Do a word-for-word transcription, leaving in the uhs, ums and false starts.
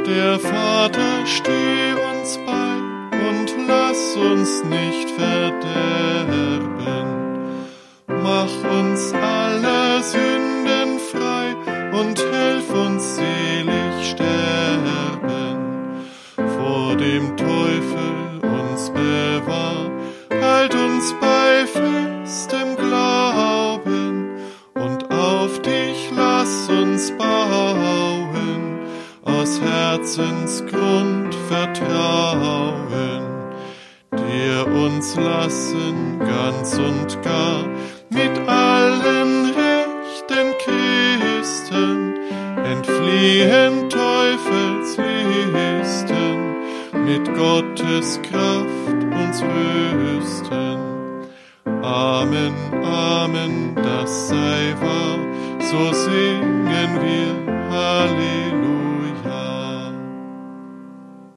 Der Vater steh uns bei und lass uns nicht verderben. Mach uns aller Sünden frei und hilf uns selig sterben. Vor dem Teufel uns bewahr, halt uns bei festem Glauben und auf dich lass uns bauen, aus Herzensgrund vertrauen, dir uns lassen ganz und gar mit allen rechten Kisten entfliehen Teufelslisten, mit Gottes Kraft uns rüsten. Amen, Amen, das sei wahr, so singen wir Halleluja.